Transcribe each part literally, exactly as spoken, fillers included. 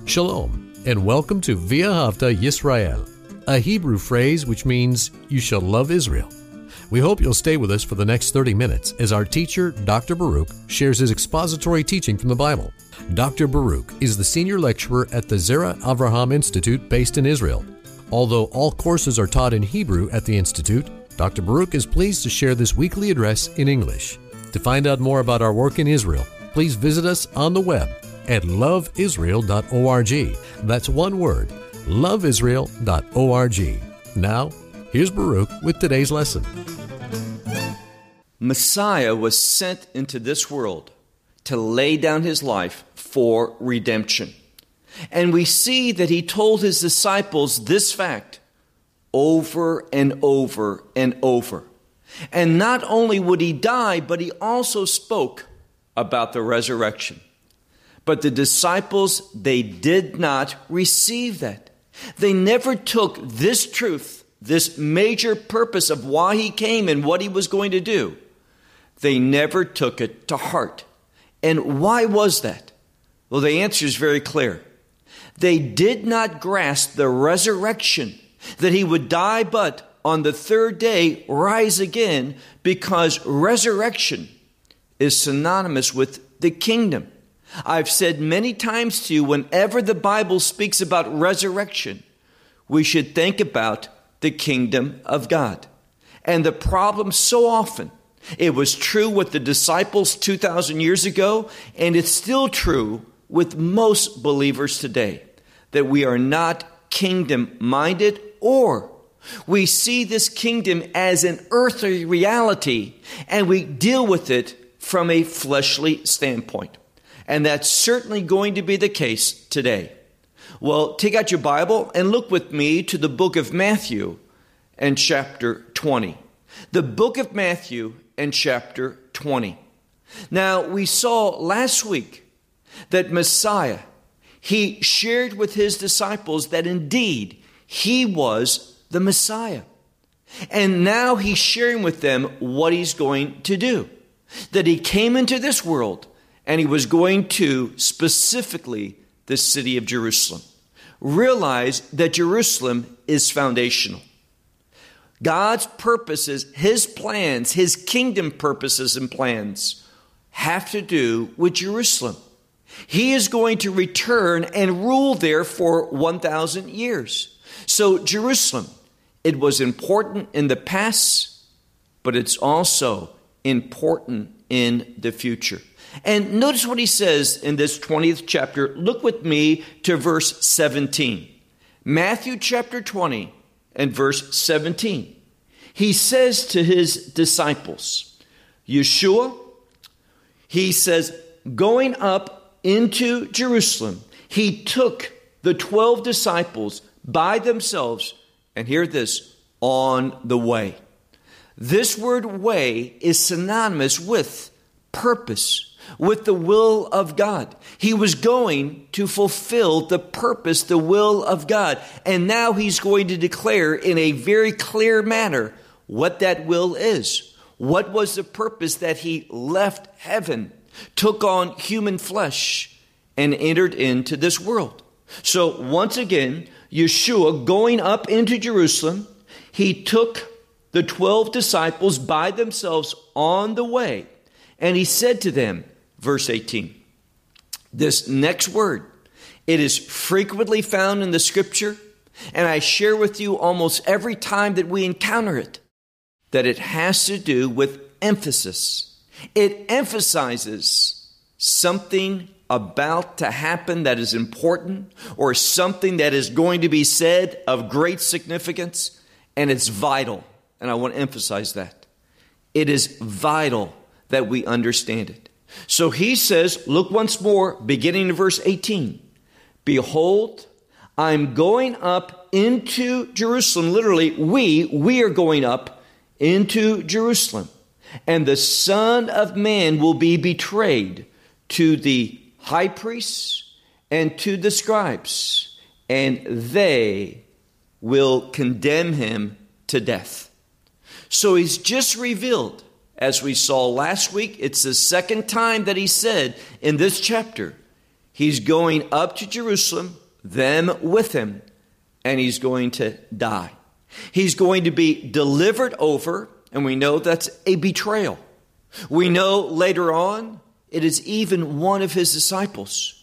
Shalom, and welcome to V'ahavta Yisrael, a Hebrew phrase which means, you shall love Israel. We hope you'll stay with us for the next thirty minutes as our teacher, Doctor Baruch, shares his expository teaching from the Bible. Doctor Baruch is the senior lecturer at the Zera Avraham Institute based in Israel. Although all courses are taught in Hebrew at the Institute, Doctor Baruch is pleased to share this weekly address in English. To find out more about our work in Israel, please visit us on the web at love israel dot org. That's one word, love israel dot org. Now, here's Baruch with today's lesson. Messiah was sent into this world to lay down his life for redemption. And we see that he told his disciples this fact over and over and over. And not only would he die, but he also spoke about the resurrection. But the disciples, they did not receive that. They never took this truth, this major purpose of why he came and what he was going to do. They never took it to heart. And why was that? Well, the answer is very clear. They did not grasp the resurrection, that he would die, but on the third day rise again, because resurrection is synonymous with the kingdom. I've said many times to you, whenever the Bible speaks about resurrection, we should think about the kingdom of God. And the problem so often, it was true with the disciples two thousand years ago, and it's still true with most believers today, that we are not kingdom-minded, or we see this kingdom as an earthly reality, and we deal with it from a fleshly standpoint. And that's certainly going to be the case today. Well, take out your Bible and look with me to the book of Matthew and chapter twenty. The book of Matthew and chapter twenty. Now, we saw last week that Messiah, he shared with his disciples that indeed he was the Messiah. And now he's sharing with them what he's going to do. That he came into this world and he was going to specifically the city of Jerusalem. Realize that Jerusalem is foundational. God's purposes, his plans, his kingdom purposes and plans have to do with Jerusalem. He is going to return and rule there for one thousand years. So Jerusalem, it was important in the past, but it's also important in the future. And notice what he says in this twentieth chapter. Look with me to verse seventeen. Matthew chapter twenty and verse seventeen. He says to his disciples, Yeshua, he says, going up into Jerusalem, he took the twelve disciples by themselves, and hear this, on the way. This word way is synonymous with purpose, with the will of God. He was going to fulfill the purpose, the will of God. And now he's going to declare in a very clear manner what that will is. What was the purpose that he left heaven, took on human flesh, and entered into this world? So once again, Yeshua going up into Jerusalem, he took the twelve disciples by themselves on the way. And he said to them, verse eighteen, this next word, it is frequently found in the scripture, and I share with you almost every time that we encounter it, that it has to do with emphasis. It emphasizes something about to happen that is important, or something that is going to be said of great significance, and it's vital. And I want to emphasize that. It is vital that we understand it. So he says, look once more, beginning in verse eighteen. Behold, I'm going up into Jerusalem. Literally, we, we are going up into Jerusalem. And the Son of Man will be betrayed to the high priests and to the scribes, and they will condemn him to death. So he's just revealed, as we saw last week, it's the second time that he said in this chapter, He's going up to Jerusalem, them with him, and he's going to die. He's going to be delivered over, and we know that's a betrayal. We know later on it is even one of his disciples,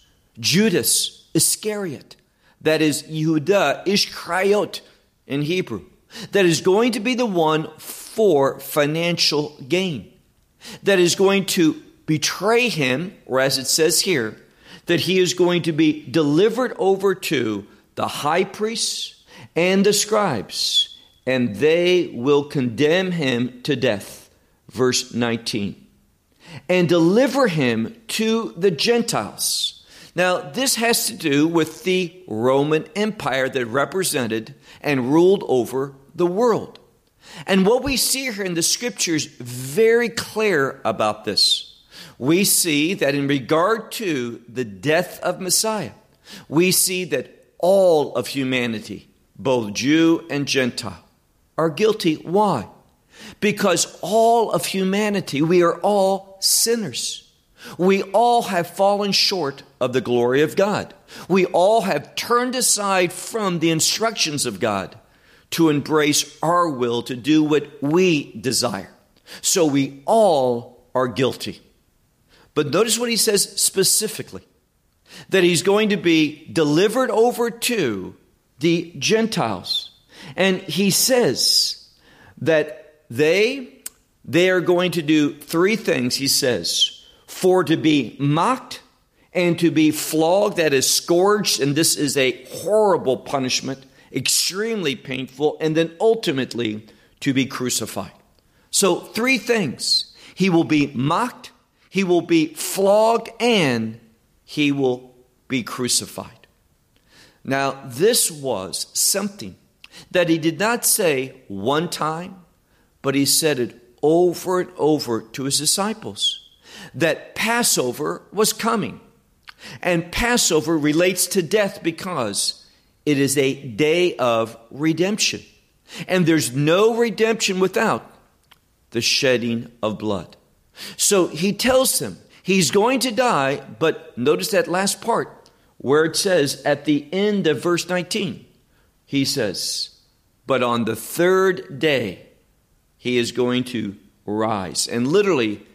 Judas Iscariot, that is Yehuda Ishkariot in Hebrew, that is going to be the one for financial gain, that is going to betray him, or as it says here, that he is going to be delivered over to the high priests and the scribes, and they will condemn him to death. Verse nineteen. And deliver him to the Gentiles. Now, this has to do with the Roman Empire that represented and ruled over the world. And what we see here in the scriptures very clear about this. We see that in regard to the death of Messiah, we see that all of humanity, both Jew and Gentile, are guilty. Why? Because all of humanity, we are all sinners. We all have fallen short of the glory of God. We all have turned aside from the instructions of God to embrace our will to do what we desire. So we all are guilty. But notice what he says specifically, that he's going to be delivered over to the Gentiles. And he says that they, they are going to do three things, he says, for to be mocked and to be flogged, that is scourged, and this is a horrible punishment, extremely painful, and then ultimately to be crucified. So three things. He will be mocked, he will be flogged, and he will be crucified. Now, this was something that he did not say one time, but he said it over and over to his disciples, that Passover was coming. And Passover relates to death because it is a day of redemption. And there's no redemption without the shedding of blood. So he tells them he's going to die, but notice that last part where it says at the end of verse nineteen, he says, but on the third day he is going to rise, and literally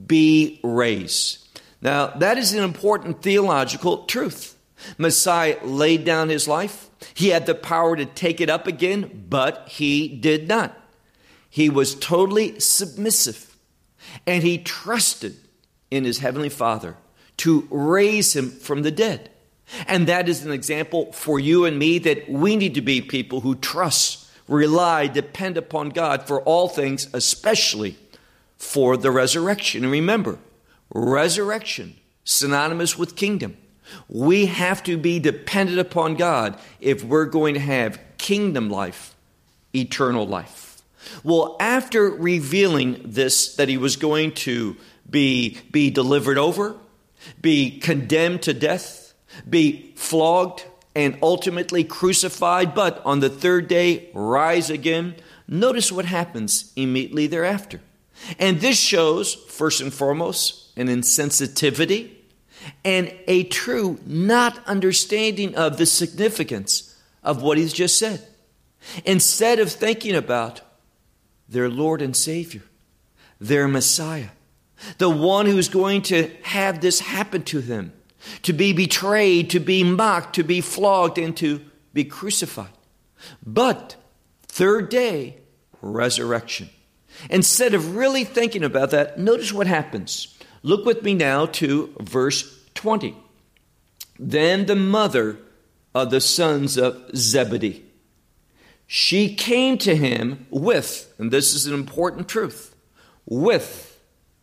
be raised. Now that is an important theological truth. Messiah laid down his life. He had the power to take it up again, but he did not. He was totally submissive. And he trusted in his heavenly Father to raise him from the dead. And that is an example for you and me, that we need to be people who trust, rely, depend upon God for all things, especially for the resurrection. And remember, resurrection, synonymous with kingdom. We have to be dependent upon God if we're going to have kingdom life, eternal life. Well, after revealing this, that he was going to be, be delivered over, be condemned to death, be flogged, and ultimately crucified, but on the third day rise again, notice what happens immediately thereafter. And this shows, first and foremost, an insensitivity and a true not understanding of the significance of what he's just said. Instead of thinking about their Lord and Savior, their Messiah, the one who's going to have this happen to them, to be betrayed, to be mocked, to be flogged, and to be crucified. But third day, resurrection. Instead of really thinking about that, notice what happens. Look with me now to verse twenty. Then the mother of the sons of Zebedee, she came to him with, and this is an important truth, with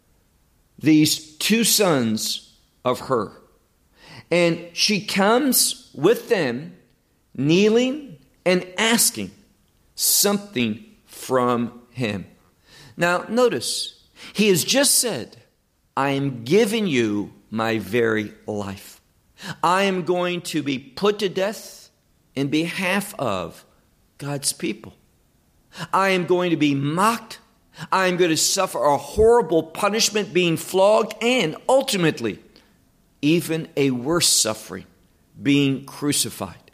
these two sons of her. And she comes with them, kneeling and asking something from him. Now, notice, he has just said, I am giving you my very life. I am going to be put to death in behalf of God's people. I am going to be mocked. I am going to suffer a horrible punishment, being flogged, and ultimately even a worse suffering, being crucified.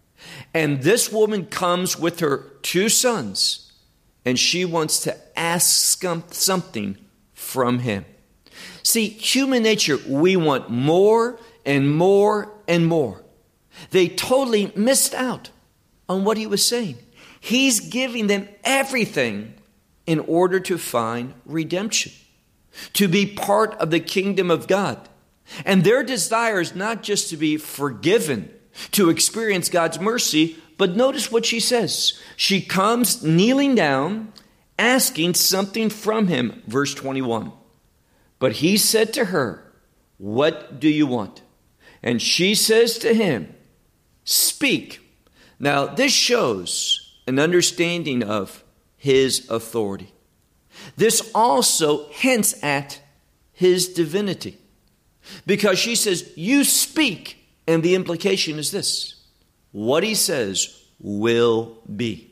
And this woman comes with her two sons, and she wants to ask something from him. See, human nature, we want more and more and more. They totally missed out on what he was saying. He's giving them everything in order to find redemption, to be part of the kingdom of God. And their desire is not just to be forgiven, to experience God's mercy, but notice what she says. She comes kneeling down, asking something from him. Verse twenty-one. But he said to her, "What do you want?" And she says to him, "Speak." Now, this shows an understanding of his authority. This also hints at his divinity. Because she says, "You speak." And the implication is this: what he says will be.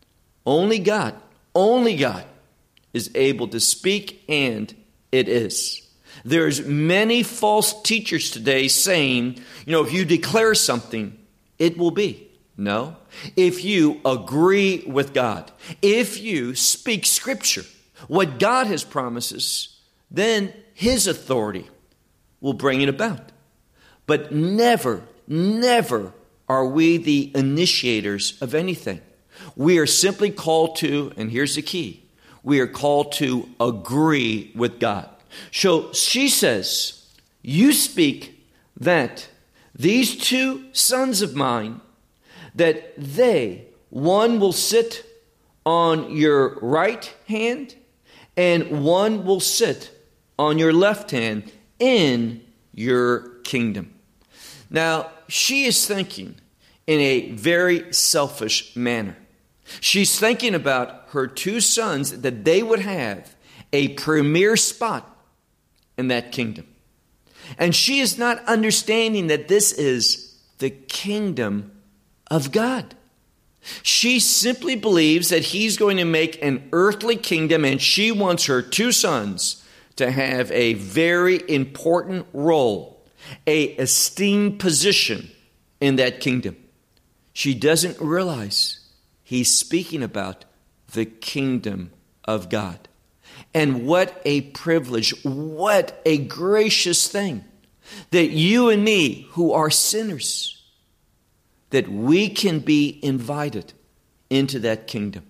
Only God, only God is able to speak, and it is. There's many false teachers today saying, you know, if you declare something, it will be. No. If you agree with God, if you speak Scripture, what God has promises, then his authority will bring it about. But never, never are we the initiators of anything. We are simply called to, and here's the key, we are called to agree with God. So she says, "You speak that these two sons of mine, that they, one will sit on your right hand and one will sit on your left hand in your kingdom." Now, she is thinking in a very selfish manner. She's thinking about her two sons, that they would have a premier spot in that kingdom. And she is not understanding that this is the kingdom of God. She simply believes that he's going to make an earthly kingdom, and she wants her two sons to have a very important role, a esteemed position in that kingdom. She doesn't realize he's speaking about the kingdom of God. And what a privilege, what a gracious thing that you and me, who are sinners, that we can be invited into that kingdom.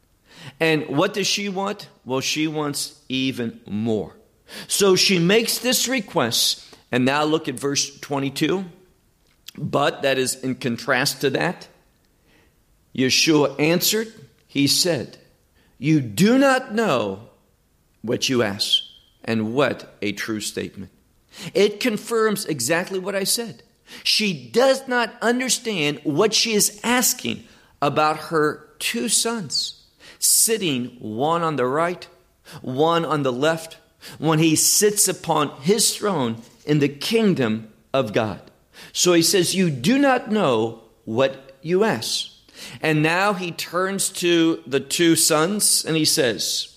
And what does she want? Well, she wants even more. So she makes this request. And now look at verse twenty-two. But that is in contrast to that. Yeshua answered, he said, "You do not know what you ask." And what a true statement. It confirms exactly what I said. She does not understand what she is asking about her two sons, sitting one on the right, one on the left, when he sits upon his throne in the kingdom of God. So he says, "You do not know what you ask." And now he turns to the two sons and he says,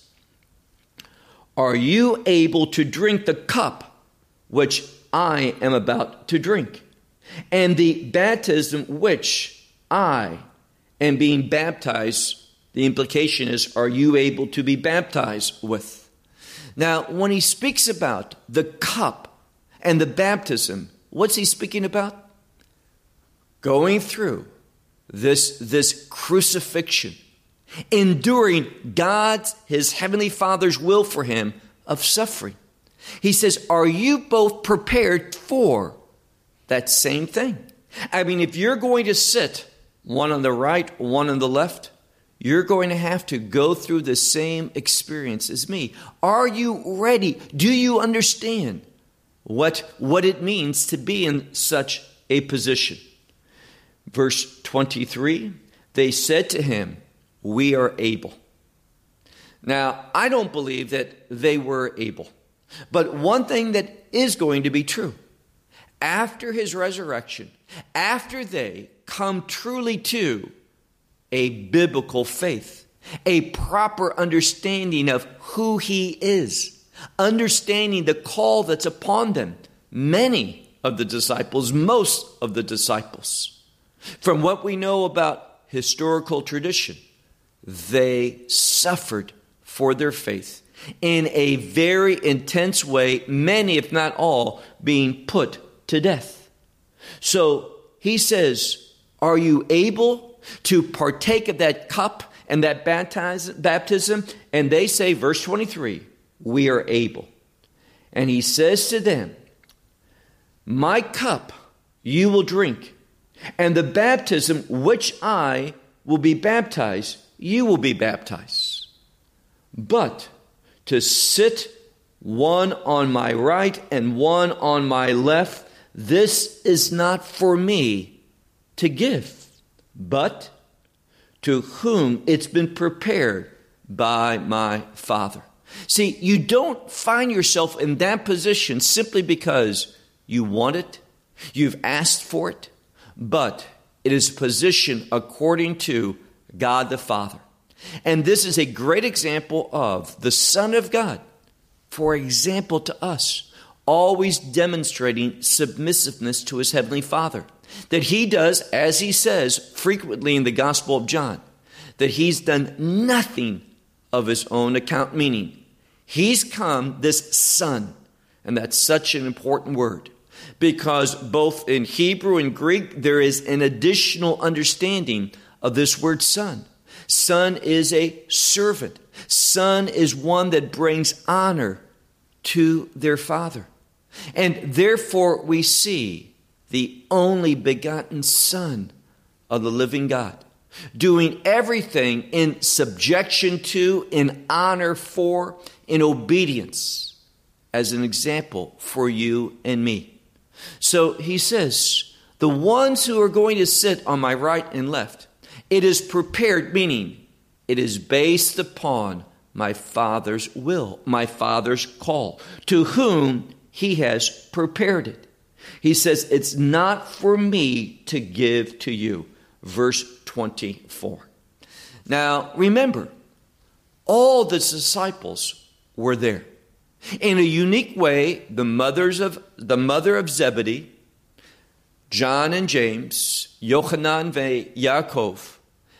"Are you able to drink the cup which I am about to drink, and the baptism which I am being baptized?" The implication is, are you able to be baptized with? Now, when he speaks about the cup and the baptism, what's he speaking about? Going through this, this crucifixion, enduring God's, his heavenly Father's will for him of suffering. He says, are you both prepared for that same thing? I mean, if you're going to sit one on the right, one on the left, you're going to have to go through the same experience as me. Are you ready? Do you understand what, what it means to be in such a position? Verse twenty-three, they said to him, "We are able." Now, I don't believe that they were able. But one thing that is going to be true, after his resurrection, after they come truly to a biblical faith, a proper understanding of who he is, understanding the call that's upon them, many of the disciples, most of the disciples, from what we know about historical tradition, they suffered for their faith in a very intense way, many, if not all, being put to death. So he says, are you able to partake of that cup and that baptism? And they say, verse twenty-three, we are able. And he says to them, my cup you will drink, and the baptism which I will be baptized, you will be baptized. But to sit one on my right and one on my left, this is not for me to give, but to whom it's been prepared by my Father. See, you don't find yourself in that position simply because you want it, you've asked for it, but it is a position according to God the Father. And this is a great example of the Son of God, for example to us, always demonstrating submissiveness to his Heavenly Father. That he does, as he says frequently in the Gospel of John, that he's done nothing of his own account, meaning he's come, this Son, and that's such an important word, because both in Hebrew and Greek, there is an additional understanding of this word Son. Son is a servant. Son is one that brings honor to their Father. And therefore we see the only begotten Son of the living God, doing everything in subjection to, in honor for, in obedience, as an example for you and me. So he says, the ones who are going to sit on my right and left, it is prepared, meaning it is based upon my Father's will, my Father's call, to whom he has prepared it. He says, it's not for me to give to you. Verse twenty-four. Now, remember, all the disciples were there. In a unique way, the mothers of the mother of Zebedee, John and James, Yochanan and Yaakov,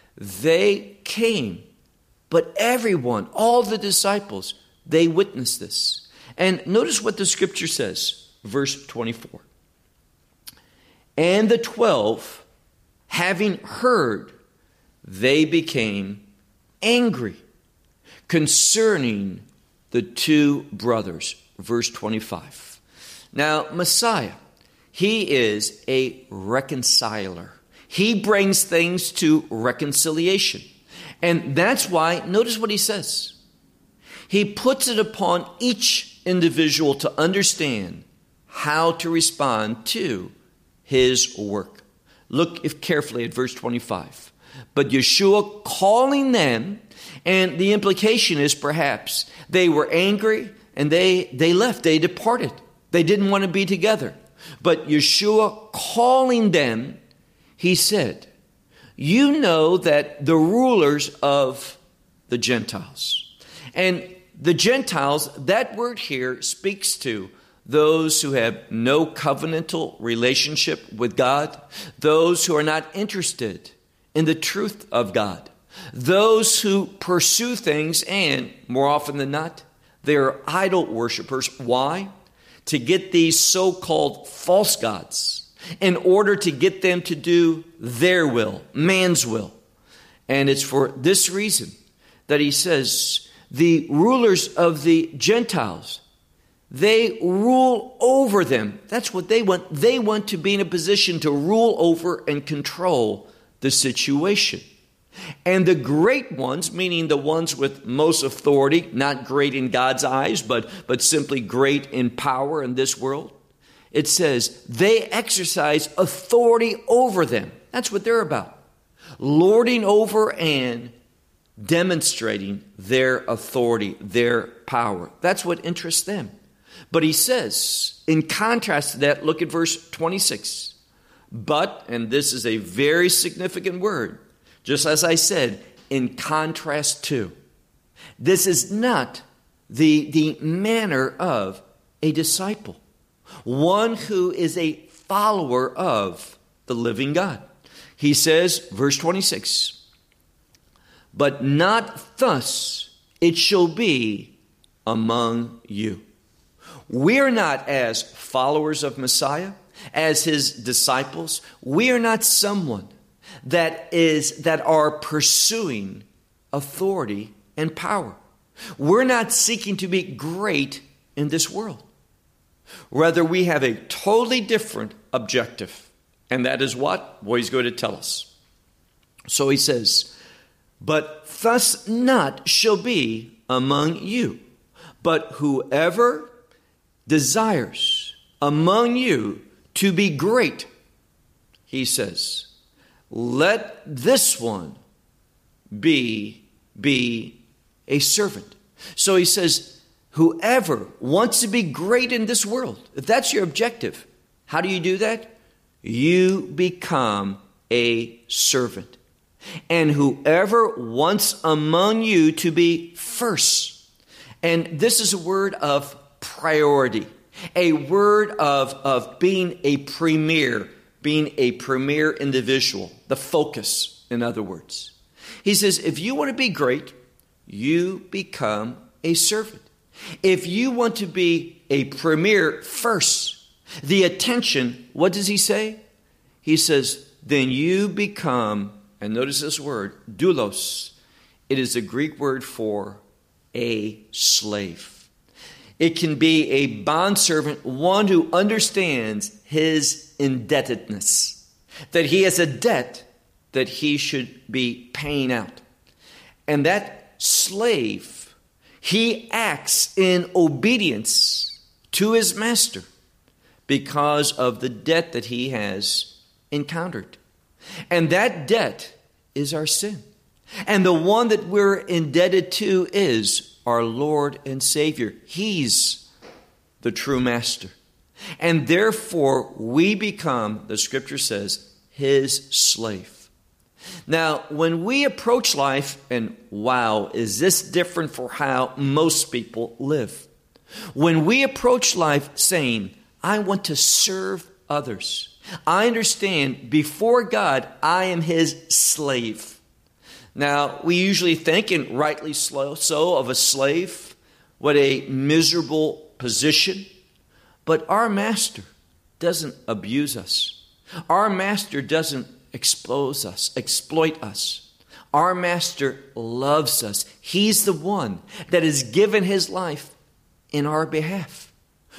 they came. But everyone, all the disciples, they witnessed this. And notice what the scripture says, verse twenty-four. And the twelve, having heard, they became angry concerning the two brothers. Verse twenty-five. Now, Messiah, he is a reconciler. He brings things to reconciliation. And that's why, notice what he says. He puts it upon each individual to understand how to respond to his work. Look if carefully at verse twenty-five. But Yeshua calling them, and the implication is perhaps they were angry and they, they left, they departed. They didn't want to be together. But Yeshua calling them, he said, you know that the rulers of the Gentiles. And the Gentiles, that word here speaks to those who have no covenantal relationship with God, those who are not interested in the truth of God, those who pursue things, and more often than not, they're idol worshipers. Why? To get these so-called false gods, in order to get them to do their will, man's will. And it's for this reason that he says, the rulers of the Gentiles, they rule over them. That's what they want. They want to be in a position to rule over and control the situation. And the great ones, meaning the ones with most authority, not great in God's eyes, but, but simply great in power in this world, it says they exercise authority over them. That's what they're about. Lording over and demonstrating their authority, their power. That's what interests them. But he says, in contrast to that, look at verse twenty-six. But, and this is a very significant word, just as I said, in contrast to. This is not the, the manner of a disciple. one who is a follower of the living God. He says, verse twenty-six, but not thus it shall be among you. We're not, as followers of Messiah, as his disciples, we are not someone that is that are pursuing authority and power. We're not seeking to be great in this world. Rather, we have a totally different objective. And that is what? Well, he's going to tell us. So he says, but thus not shall be among you, but whoever desires among you to be great, he says, let this one be, be a servant. So he says, whoever wants to be great in this world, if that's your objective, how do you do that? You become a servant. And whoever wants among you to be first, and this is a word of priority, a word of, of being a premier, being a premier individual, the focus, in other words. He says, if you want to be great, you become a servant. If you want to be a premier first, the attention, what does he say? He says, then you become, and notice this word, doulos. It is a Greek word for a slave. It can be a bondservant, one who understands his indebtedness, that he has a debt that he should be paying out. And that slave, he acts in obedience to his master because of the debt that he has encountered. And that debt is our sin. And the one that we're indebted to is our Lord and Savior. He's the true master. And therefore, we become, the scripture says, his slave. Now, when we approach life, and wow, is this different for how most people live? When we approach life saying, I want to serve others, I understand before God, I am his slave. Now, we usually think, and rightly so, of a slave, what a miserable position. But our master doesn't abuse us. Our master doesn't expose us, exploit us. Our master loves us. He's the one that has given his life in our behalf.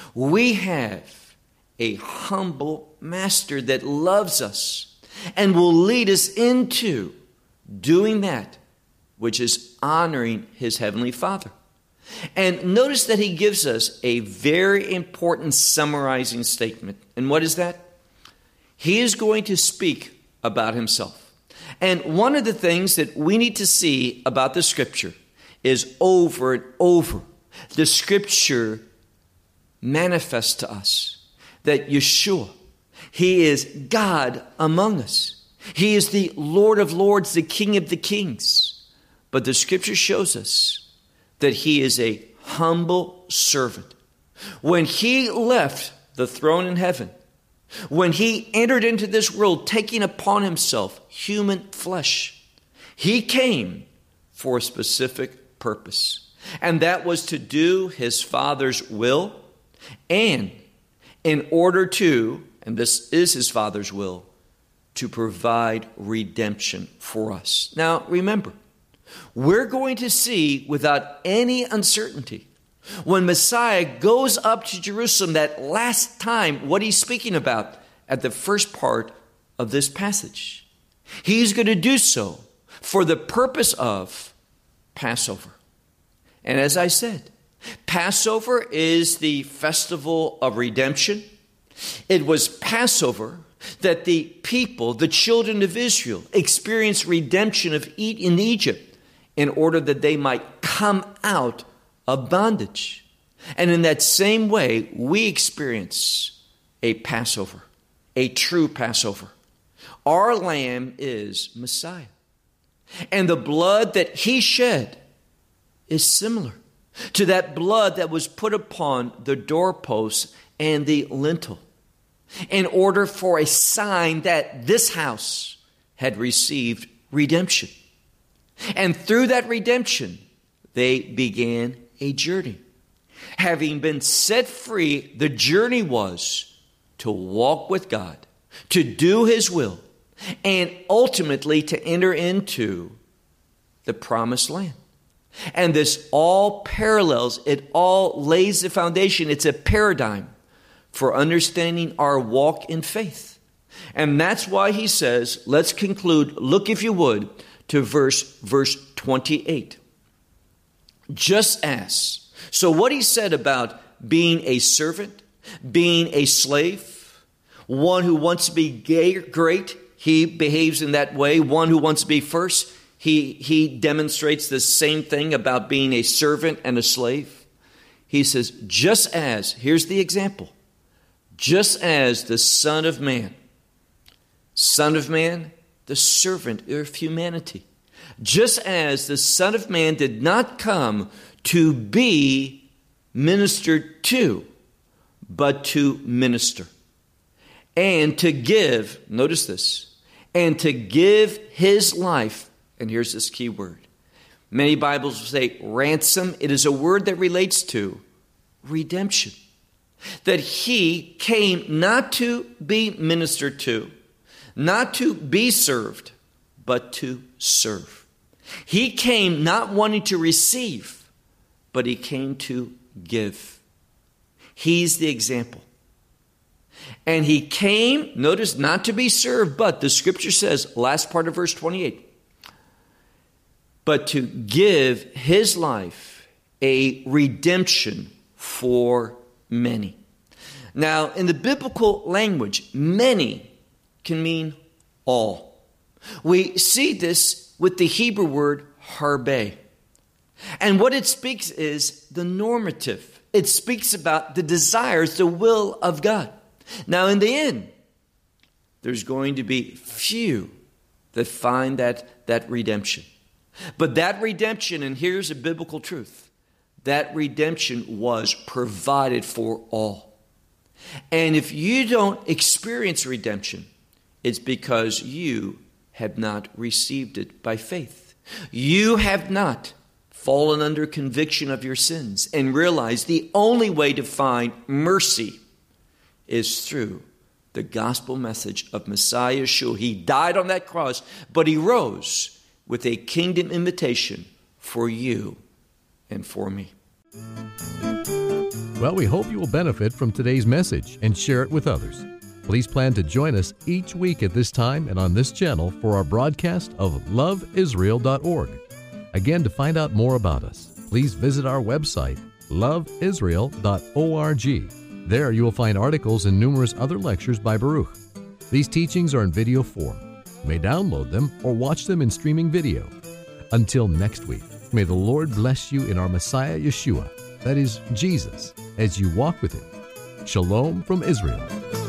We have a humble master that loves us and will lead us into doing that which is honoring his heavenly Father. And notice that he gives us a very important summarizing statement. And what is that? He is going to speak about himself. And one of the things that we need to see about the scripture is over and over, the scripture manifests to us that Yeshua, he is God among us. He is the Lord of lords, the King of the kings. But the scripture shows us that he is a humble servant. When he left the throne in heaven, when he entered into this world, taking upon himself human flesh, he came for a specific purpose. And that was to do his Father's will, and in order to, and this is his Father's will, to provide redemption for us. Now, remember, we're going to see without any uncertainty when Messiah goes up to Jerusalem that last time what he's speaking about at the first part of this passage. He's going to do so for the purpose of Passover. And as I said, Passover is the festival of redemption. It was Passover that the people, the children of Israel, experienced redemption of in Egypt in order that they might come out of bondage. And in that same way, we experience a Passover, a true Passover. Our lamb is Messiah. And the blood that he shed is similar to that blood that was put upon the doorposts and the lintel, in order for a sign that this house had received redemption. And through that redemption, they began a journey. Having been set free, the journey was to walk with God, to do His will, and ultimately to enter into the promised land. And this all parallels, it all lays the foundation. It's a paradigm for understanding our walk in faith. And that's why he says, let's conclude, look if you would, to verse, verse twenty-eight. Just as. So what he said about being a servant, being a slave, one who wants to be great, he behaves in that way. One who wants to be first, he, he demonstrates the same thing about being a servant and a slave. He says, just as, here's the example, just as the Son of Man, Son of Man, the servant of humanity, just as the Son of Man did not come to be ministered to, but to minister, and to give, notice this, and to give his life, and here's this key word. Many Bibles will say ransom. It is a word that relates to redemption. That he came not to be ministered to, not to be served, but to serve. He came not wanting to receive, but he came to give. He's the example. And he came, notice, not to be served, but the scripture says, last part of verse twenty-eight, but to give his life a redemption for many. Now, in the biblical language, many can mean all. We see this with the Hebrew word harbe. And what it speaks is the normative. It speaks about the desires, the will of God. Now, in the end, there's going to be few that find that, that redemption. But that redemption, and here's a biblical truth, that redemption was provided for all. And if you don't experience redemption, it's because you have not received it by faith. You have not fallen under conviction of your sins and realized the only way to find mercy is through the gospel message of Messiah Yeshua. He died on that cross, but he rose with a kingdom invitation for you and for me. Well, we hope you will benefit from today's message and share it with others. Please plan to join us each week at this time and on this channel for our broadcast of love israel dot org. Again, to find out more about us, please visit our website, love israel dot org. There you will find articles and numerous other lectures by Baruch. These teachings are in video form. You may download them or watch them in streaming video. Until next week, may the Lord bless you in our Messiah Yeshua, that is Jesus, as you walk with him. Shalom from Israel.